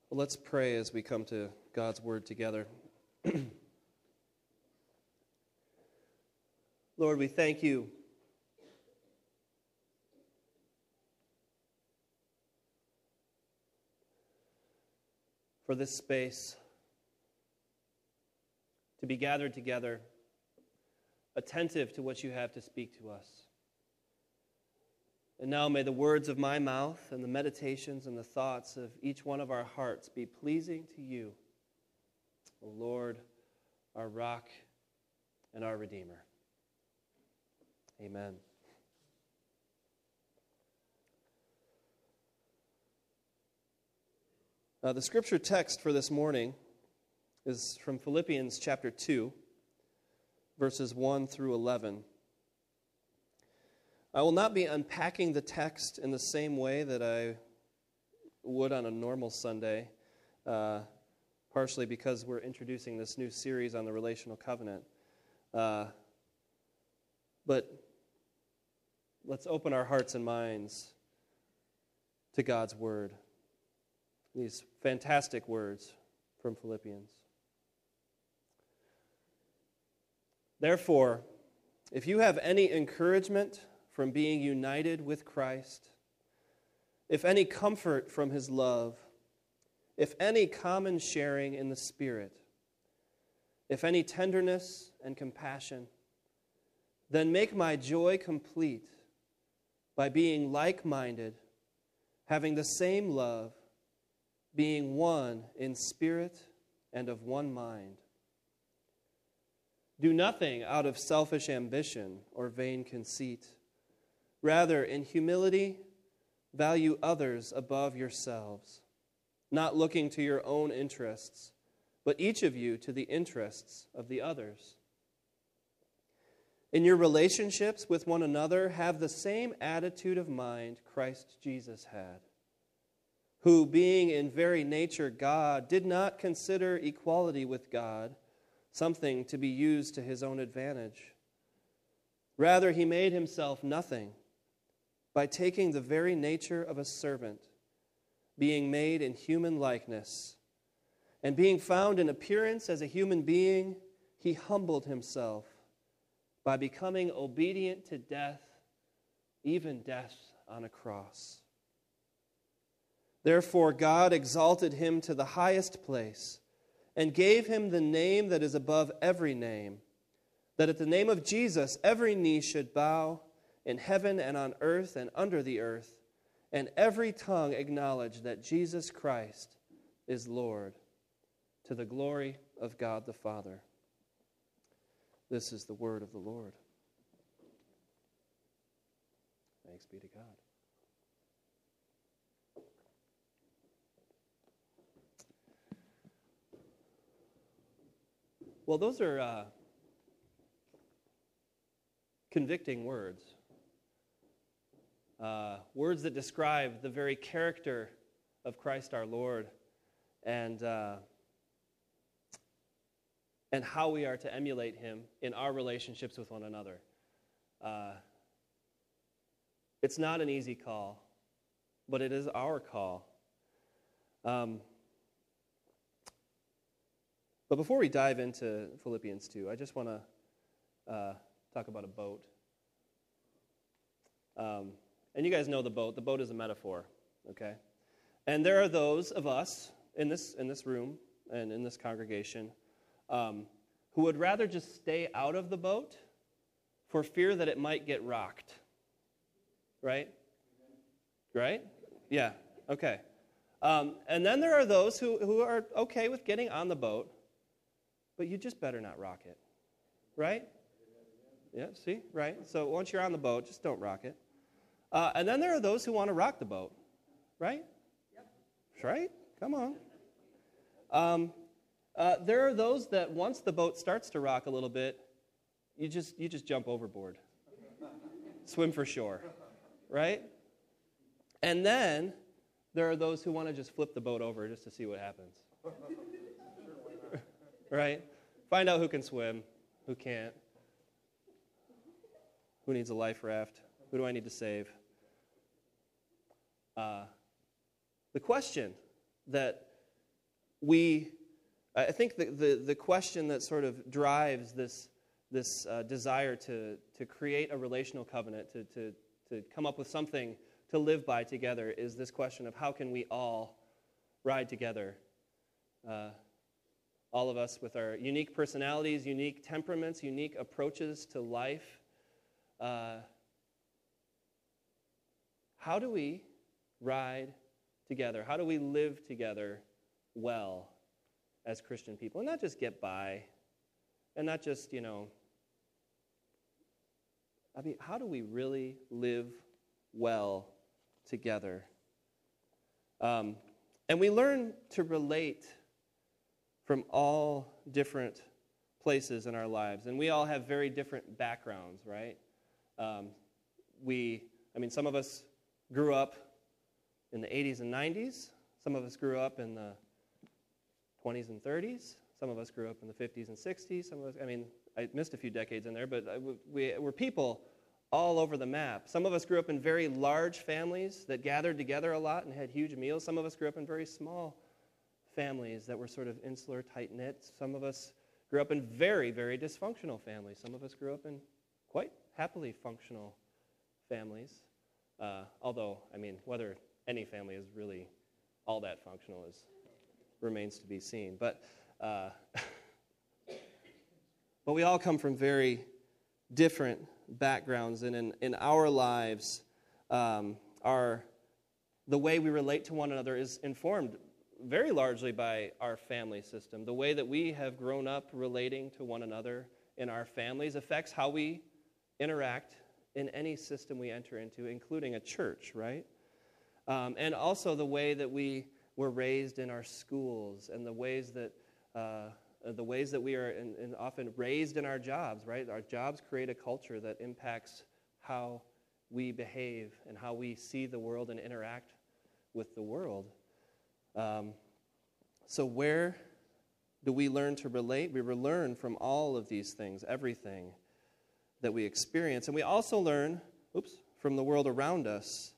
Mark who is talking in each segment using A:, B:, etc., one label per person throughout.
A: Well, let's pray as we come to God's Word together. Lord, we thank you for this space to be gathered together, attentive to what you have to speak to us. And now may the words of my mouth and the meditations and the thoughts of each one of our hearts be pleasing to you, O Lord, our rock and our Redeemer. Amen. The scripture text for this morning is from Philippians chapter 2, verses 1 through 11. I will not be unpacking the text in the same way that I would on a normal Sunday, partially because we're introducing this new series on the relational covenant. But let's open our hearts and minds to God's Word. These fantastic words from Philippians. Therefore, if you have any encouragement from being united with Christ, if any comfort from his love, if any common sharing in the Spirit, if any tenderness and compassion, then make my joy complete by being like-minded, having the same love, being one in spirit and of one mind. Do nothing out of selfish ambition or vain conceit. Rather, in humility, value others above yourselves, not looking to your own interests, but each of you to the interests of the others. In your relationships with one another, have the same attitude of mind Christ Jesus had, who, being in very nature God, did not consider equality with God something to be used to his own advantage. Rather, he made himself nothing by taking the very nature of a servant, being made in human likeness, and being found in appearance as a human being, he humbled himself by becoming obedient to death, even death on a cross. Therefore, God exalted him to the highest place and gave him the name that is above every name, that at the name of Jesus every knee should bow in heaven and on earth and under the earth, and every tongue acknowledge that Jesus Christ is Lord, to the glory of God the Father. This is the word of the Lord. Thanks be to God. Well, those are convicting words. Words that describe the very character of Christ our Lord and how we are to emulate him in our relationships with one another. It's not an easy call, but it is our call. But before we dive into Philippians 2, I just want to talk about a boat. And you guys know the boat. The boat is a metaphor, okay? And there are those of us in this room and in this congregation who would rather just stay out of the boat for fear that it might get rocked. Right? Right? Yeah, okay. And then there are those who are okay with getting on the boat, but you just better not rock it. Right? Yeah, see? Right? So once you're on the boat, just don't rock it. And then there are those who want to rock the boat. Right? Yep. Right? Come on. There are those that once the boat starts to rock a little bit, you just jump overboard. Swim for shore. Right? And then there are those who want to just flip the boat over just to see what happens. Right? Find out who can swim, who can't, who needs a life raft, who do I need to save. The question that I think the question that sort of drives this desire to create a relational covenant, to come up with something to live by together, is this question of how can we all ride together? All of us with our unique personalities, unique temperaments, unique approaches to life. How do we ride together? How do we live together well as Christian people? And not just get by, and not just, how do we really live well together? And we learn to relate from all different places in our lives. And we all have very different backgrounds, right? Some of us grew up in the 80s and 90s. Some of us grew up in the 20s and 30s. Some of us grew up in the 50s and 60s. Some of us, I missed a few decades in there, but we're people all over the map. Some of us grew up in very large families that gathered together a lot and had huge meals. Some of us grew up in very small families that were sort of insular, tight-knit. Some of us grew up in very, very dysfunctional families. Some of us grew up in quite happily functional families. Although, whether any family is really all that functional remains to be seen. But we all come from very different backgrounds, and in our lives, the way we relate to one another is informed very largely by our family system. The way that we have grown up relating to one another in our families affects how we interact in any system we enter into, including a church, right? And also the way that we were raised in our schools, and the ways that we are often raised in our jobs, right? Our jobs create a culture that impacts how we behave and how we see the world and interact with the world. So where do we learn to relate? We learn from all of these things, everything that we experience. And we also learn, from the world around us.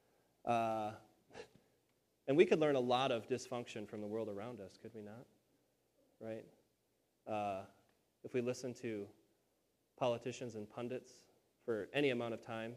A: And we could learn a lot of dysfunction from the world around us, could we not? Right? If we listen to politicians and pundits for any amount of time,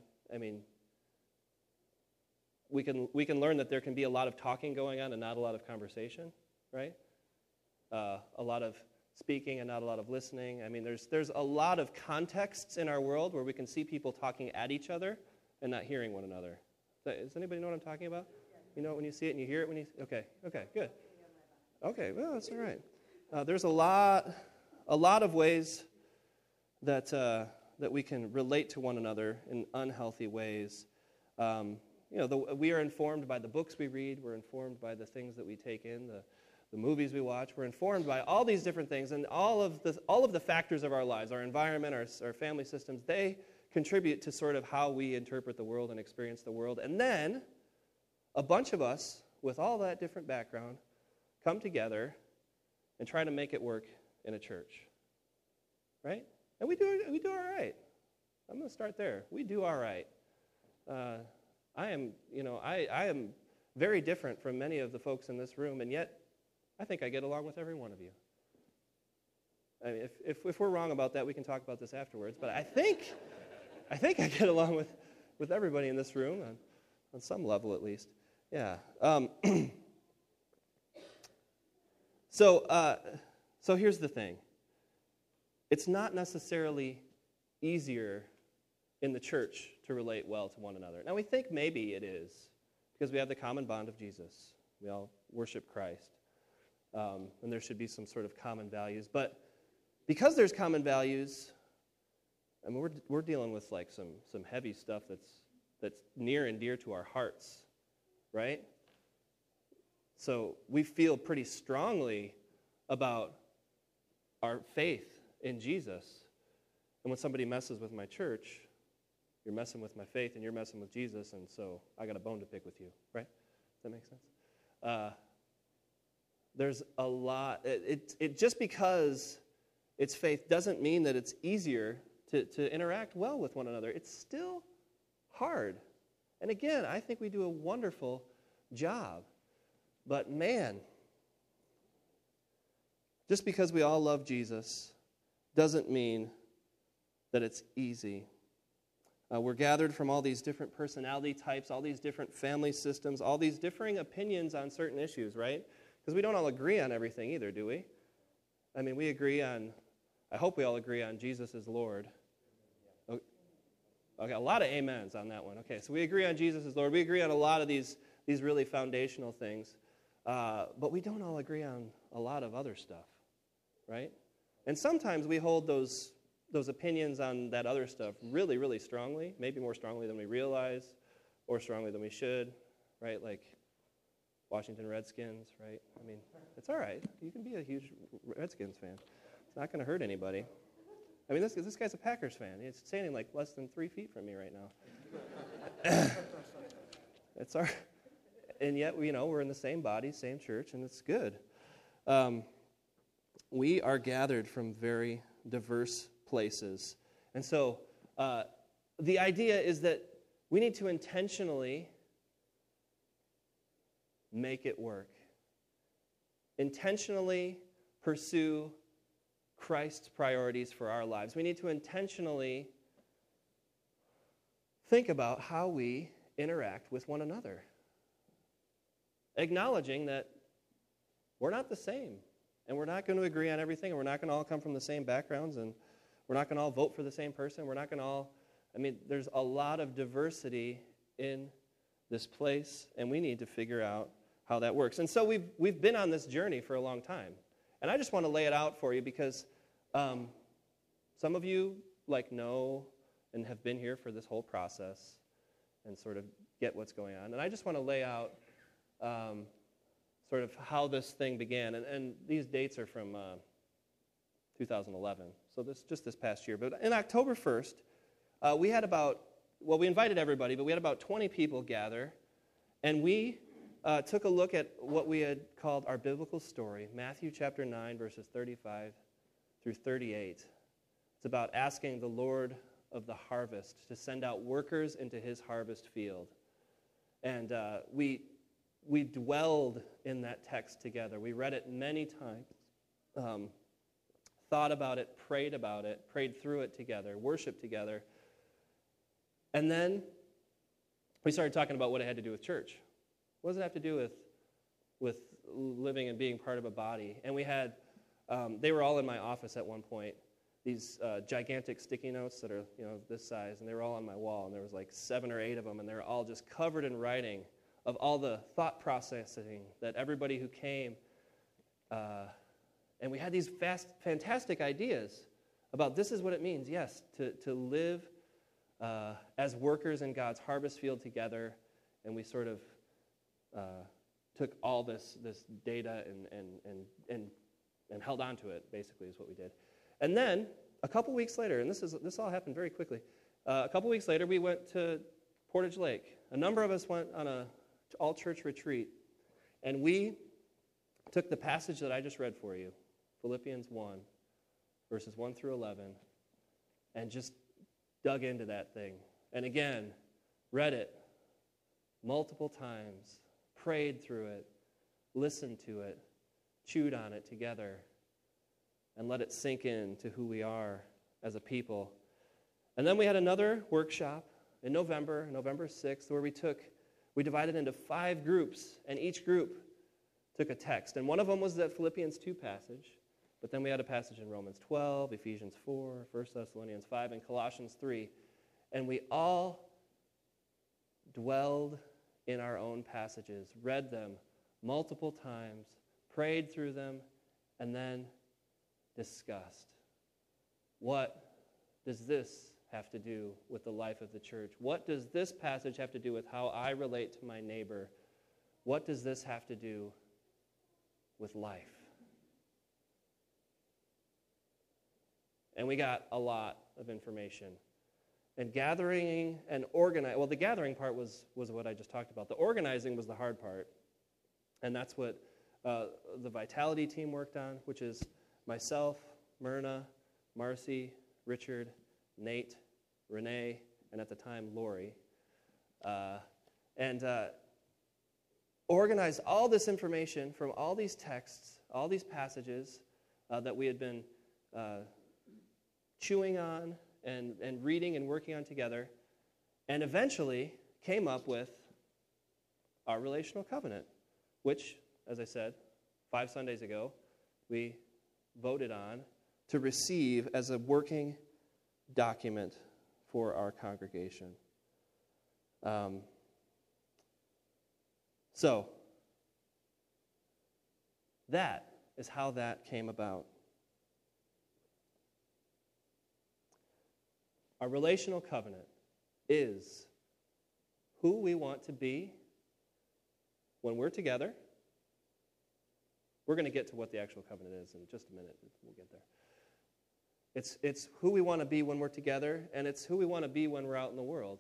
A: we can learn that there can be a lot of talking going on and not a lot of conversation, right? A lot of speaking and not a lot of listening. There's a lot of contexts in our world where we can see people talking at each other and not hearing one another. Does anybody know what I'm talking about? You know it when you see it and you hear it when you... Okay, good. Okay, well, that's all right. There's a lot of ways that we can relate to one another in unhealthy ways. We are informed by the books we read. We're informed by the things that we take in, the movies we watch. We're informed by all these different things, and all of the factors of our lives, our environment, our family systems, they contribute to sort of how we interpret the world and experience the world. And then a bunch of us with all that different background come together and try to make it work in a church, right? And we do all right. I'm going to start there. We do all right. I am very different from many of the folks in this room, and yet I think I get along with every one of you. If we're wrong about that, we can talk about this afterwards. But I think I get along with everybody in this room on some level, at least. Yeah. So here's the thing. It's not necessarily easier in the church to relate well to one another. Now, we think maybe it is, because we have the common bond of Jesus. We all worship Christ. And there should be some sort of common values. But because there's common values, we're dealing with like some heavy stuff that's near and dear to our hearts, right? So we feel pretty strongly about our faith in Jesus. And when somebody messes with my church, you're messing with my faith and you're messing with Jesus, and so I got a bone to pick with you, right? Does that make sense? There's a lot. It just because it's faith doesn't mean that it's easier to interact well with one another. It's still hard. And again, I think we do a wonderful job. But man, just because we all love Jesus doesn't mean that it's easy. We're gathered from all these different personality types, all these different family systems, all these differing opinions on certain issues, right? Because we don't all agree on everything either, do we? I mean, I hope we all agree on Jesus is Lord. Okay, a lot of amens on that one. Okay, so we agree on Jesus as Lord. We agree on a lot of these really foundational things. But we don't all agree on a lot of other stuff, right? And sometimes we hold those opinions on that other stuff really, really strongly, maybe more strongly than we realize or strongly than we should, right? Like Washington Redskins, right? I mean, it's all right. You can be a huge Redskins fan. It's not going to hurt anybody. I mean, this guy's a Packers fan. He's standing like less than 3 feet from me right now. It's our, and yet, we're in the same body, same church, and it's good. We are gathered from very diverse places. And so the idea is that we need to intentionally make it work. Intentionally pursue Christ's priorities for our lives. We need to intentionally think about how we interact with one another, acknowledging that we're not the same, and we're not going to agree on everything, and we're not going to all come from the same backgrounds, and we're not going to all vote for the same person. We're not going to all, there's a lot of diversity in this place, and we need to figure out how that works. And so we've been on this journey for a long time. And I just want to lay it out for you because some of you know and have been here for this whole process and sort of get what's going on. And I just want to lay out sort of how this thing began. And these dates are from 2011, so this past year. But in October 1st, we invited everybody, but we had about 20 people gather, and we took a look at what we had called our biblical story, Matthew chapter 9, verses 35 through 38. It's about asking the Lord of the harvest to send out workers into his harvest field. And we dwelled in that text together. We read it many times, thought about it, prayed through it together, worshiped together. And then we started talking about what it had to do with church. What does it have to do with living and being part of a body? And we had, they were all in my office at one point, these gigantic sticky notes that are this size, and they were all on my wall, and there was like 7 or 8 of them, and they were all just covered in writing of all the thought processing that everybody who came, and we had these fantastic ideas about this is what it means, yes, to live as workers in God's harvest field together, and we sort of took all this data and held on to it, basically, is what we did. And then, a couple weeks later, and this all happened very quickly, a couple weeks later, we went to Portage Lake. A number of us went on an all-church retreat, and we took the passage that I just read for you, Philippians 1, verses 1 through 11, and just dug into that thing. And again, read it multiple times, prayed through it, listened to it, chewed on it together, and let it sink in to who we are as a people. And then we had another workshop in November 6th, where we divided into 5 groups, and each group took a text. And one of them was that Philippians 2 passage, but then we had a passage in Romans 12, Ephesians 4, 1 Thessalonians 5, and Colossians 3. And we all dwelled in our own passages, read them multiple times, prayed through them, and then discussed. What does this have to do with the life of the church? What does this passage have to do with how I relate to my neighbor? What does this have to do with life? And we got a lot of information. And gathering and organizing, well, the gathering part was what I just talked about. The organizing was the hard part. And that's what the Vitality team worked on, which is myself, Myrna, Marcy, Richard, Nate, Renee, and at the time, Lori. And organized all this information from all these texts, all these passages, that we had been chewing on and reading and working on together, and eventually came up with our relational covenant, which, as I said, 5 Sundays ago, we voted on to receive as a working document for our congregation. So, that is how that came about. Our relational covenant is who we want to be when we're together. We're going to get to what the actual covenant is in just a minute. We'll get there. It's who we want to be when we're together, and it's who we want to be when we're out in the world.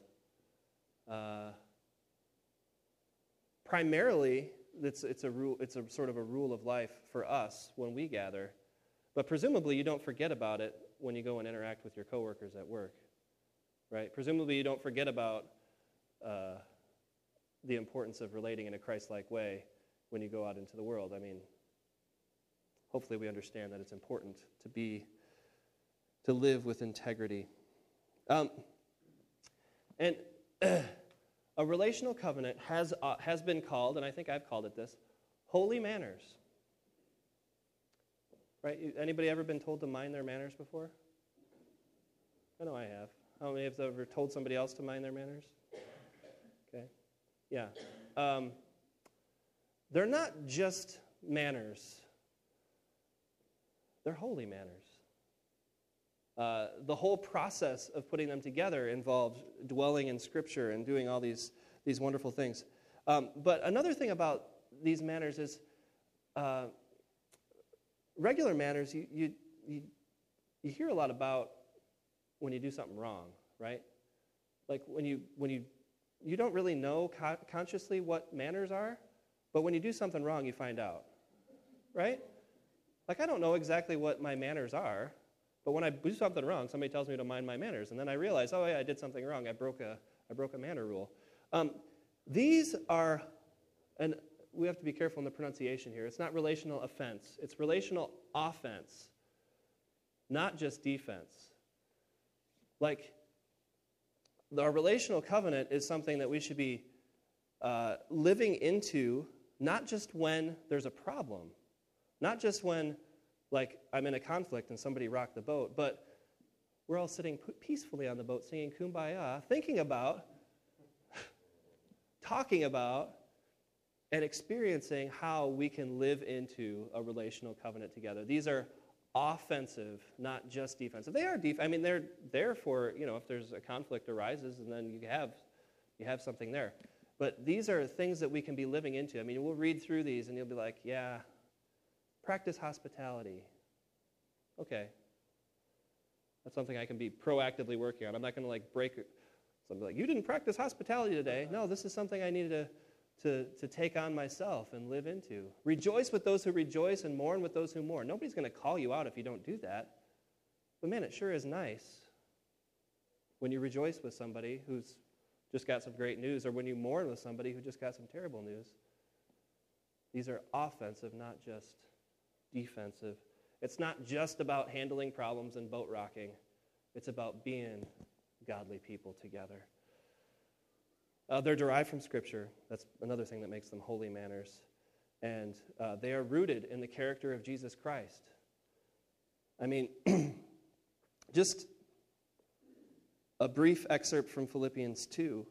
A: Primarily, it's a rule. It's a sort of a rule of life for us when we gather, but presumably you don't forget about it when you go and interact with your coworkers at work, right? Presumably you don't forget about the importance of relating in a Christ-like way when you go out into the world. I mean, hopefully we understand that it's important to live with integrity. And a relational covenant has been called, and I think I've called it this, holy manners. Right? Anybody ever been told to mind their manners before? I know I have. How many have ever told somebody else to mind their manners? Okay. Yeah. They're not just manners. They're holy manners. The whole process of putting them together involved dwelling in Scripture and doing all these wonderful things. But another thing about these manners is regular manners you hear a lot about when you do something wrong, right? Like when you don't really know consciously what manners are, but when you do something wrong, you find out, right? Like I don't know exactly what my manners are, but when I do something wrong, somebody tells me to mind my manners, and then I realize, oh yeah, I did something wrong. I broke a manner rule. These are, and we have to be careful in the pronunciation here. It's not relational offense. It's relational offense, not just defense. Like, our relational covenant is something that we should be living into, not just when there's a problem, not just when, like, I'm in a conflict and somebody rocked the boat, but we're all sitting peacefully on the boat singing Kumbaya, thinking about, talking about, and experiencing how we can live into a relational covenant together. These are offensive, not just defensive. They are they're there for, if there's a conflict arises, and then you have something there. But these are things that we can be living into. I mean, we'll read through these, and you'll be like, yeah, practice hospitality. Okay. That's something I can be proactively working on. I'm not going to break something like, you didn't practice hospitality today. No, this is something I needed to take on myself and live into. Rejoice with those who rejoice and mourn with those who mourn. Nobody's going to call you out if you don't do that. But man, it sure is nice when you rejoice with somebody who's just got some great news, or when you mourn with somebody who just got some terrible news. These are offensive, not just defensive. It's not just about handling problems and boat rocking. It's about being godly people together. They're derived from Scripture. That's another thing that makes them holy manners. And they are rooted in the character of Jesus Christ. I mean, just a brief excerpt from Philippians 2.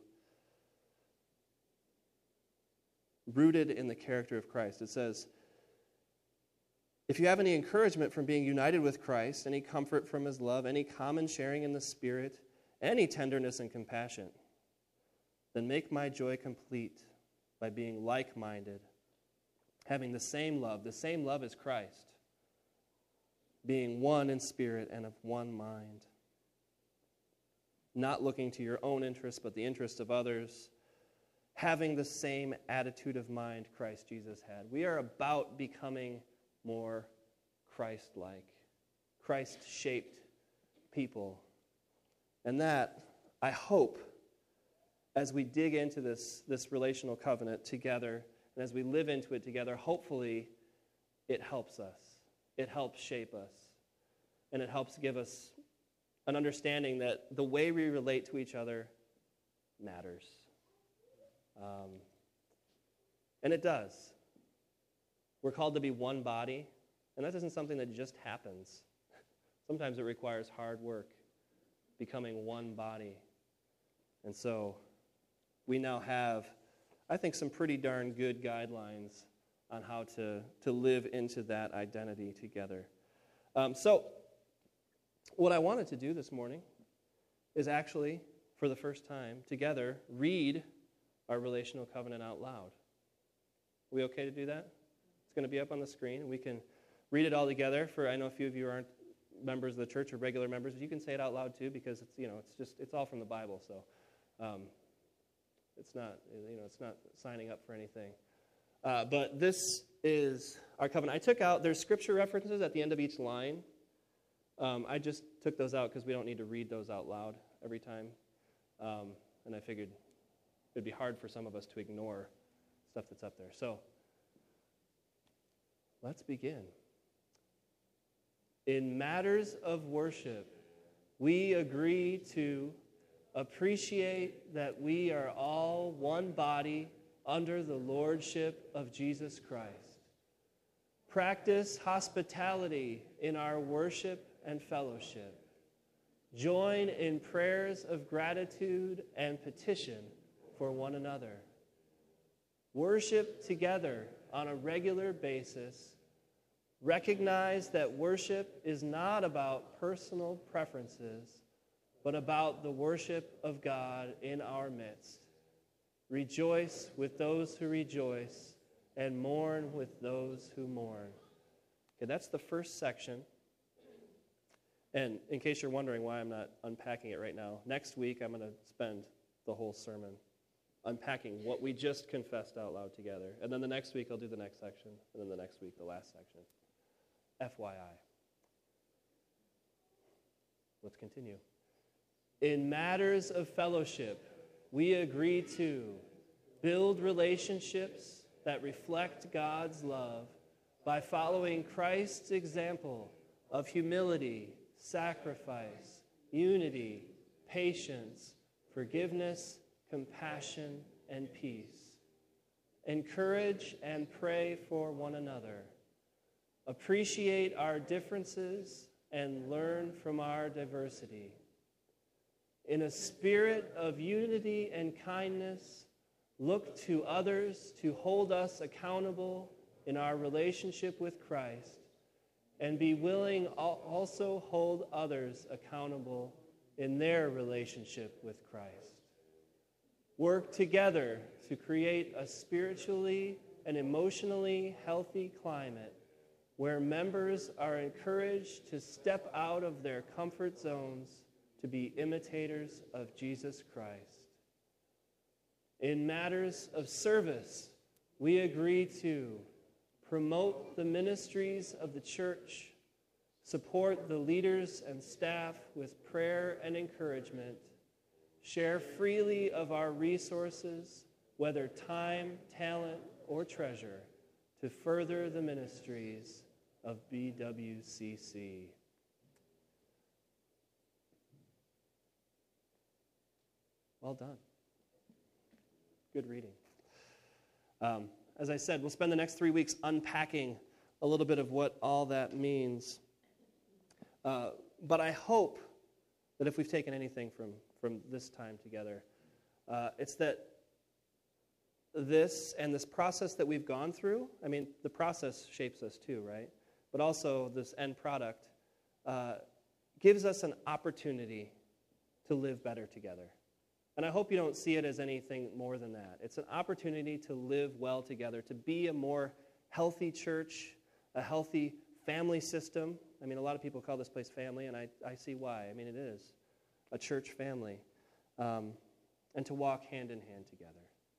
A: Rooted in the character of Christ. It says, if you have any encouragement from being united with Christ, any comfort from his love, any common sharing in the Spirit, any tenderness and compassion, then make my joy complete by being like-minded, having the same love as Christ, being one in spirit and of one mind, not looking to your own interests but the interests of others, having the same attitude of mind Christ Jesus had. We are about becoming more Christ-like, Christ-shaped people. And that, I hope, as we dig into this relational covenant together, and as we live into it together, hopefully it helps us. it helps shape us. And it helps give us an understanding that the way we relate to each other matters. And it does. We're called to be one body, and that isn't something that just happens. Sometimes it requires hard work, becoming one body. And so we now have, I think, some pretty darn good guidelines on how to live into that identity together. So what I wanted to do this morning is actually, for the first time, together, read our relational covenant out loud. Are we okay to do that? It's going to be up on the screen. We can read it all together. I know a few of you aren't members of the church or regular members, but you can say it out loud too, because it's all from the Bible. So it's not signing up for anything. But this is our covenant. There's scripture references at the end of each line. I just took those out because we don't need to read those out loud every time. And I figured it'd be hard for some of us to ignore stuff that's up there. So let's begin. In matters of worship, we agree to appreciate that we are all one body under the lordship of Jesus Christ. Practice hospitality in our worship and fellowship. Join in prayers of gratitude and petition for one another. Worship together on a regular basis. Recognize that worship is not about personal preferences, but about the worship of God in our midst. Rejoice with those who rejoice, and mourn with those who mourn. Okay, that's the first section. And in case you're wondering why I'm not unpacking it right now, next week I'm going to spend the whole sermon unpacking what we just confessed out loud together. And then the next week I'll do the next section, and then the next week the last section. FYI. Let's continue. In matters of fellowship, we agree to build relationships that reflect God's love by following Christ's example of humility, sacrifice, unity, patience, forgiveness, compassion, and peace. Encourage and pray for one another. Appreciate our differences and learn from our diversity. In a spirit of unity and kindness, look to others to hold us accountable in our relationship with Christ, and be willing also hold others accountable in their relationship with Christ. Work together to create a spiritually and emotionally healthy climate where members are encouraged to step out of their comfort zones to be imitators of Jesus Christ. In matters of service, we agree to promote the ministries of the church, support the leaders and staff with prayer and encouragement, share freely of our resources, whether time, talent, or treasure, to further the ministries of BWCC. Well done. Good reading. As I said, we'll spend the next 3 weeks unpacking a little bit of what all that means. But I hope that if we've taken anything from this time together, it's that this process that we've gone through, I mean, the process shapes us too, right? But also this end product gives us an opportunity to live better together. And I hope you don't see it as anything more than that. It's an opportunity to live well together, to be a more healthy church, a healthy family system. I mean, a lot of people call this place family, and I see why. I mean, it is a church family. And to walk hand in hand together.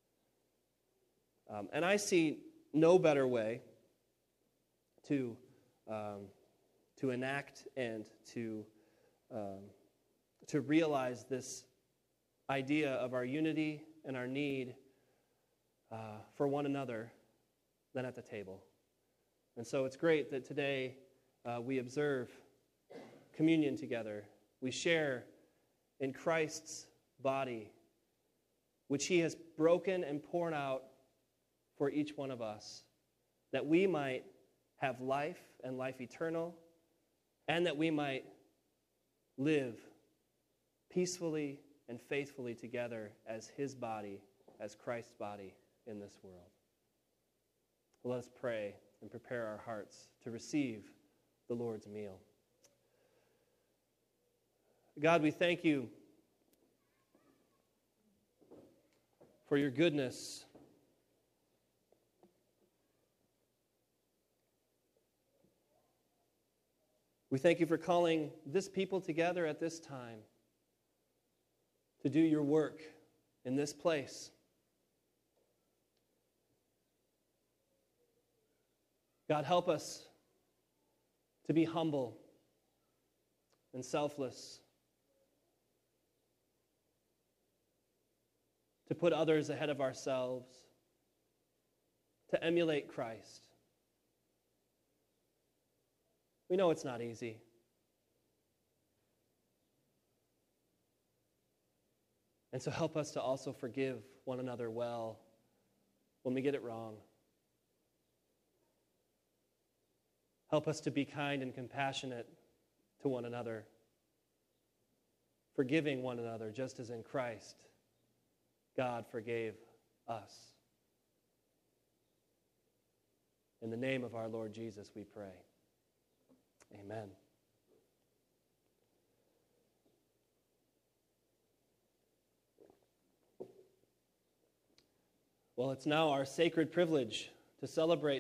A: And I see no better way to enact and to realize this idea of our unity and our need for one another than at the table. And so it's great that today we observe communion together. We share in Christ's body, which he has broken and poured out for each one of us, that we might have life and life eternal, and that we might live peacefully and faithfully together as his body, as Christ's body in this world. Let us pray and prepare our hearts to receive the Lord's meal. God, we thank you for your goodness. We thank you for calling this people together at this time to do your work in this place. God, help us to be humble and selfless, to put others ahead of ourselves, to emulate Christ. We know it's not easy. And so help us to also forgive one another well when we get it wrong. Help us to be kind and compassionate to one another, forgiving one another just as in Christ God forgave us. In the name of our Lord Jesus, we pray. Amen. Well, it's now our sacred privilege to celebrate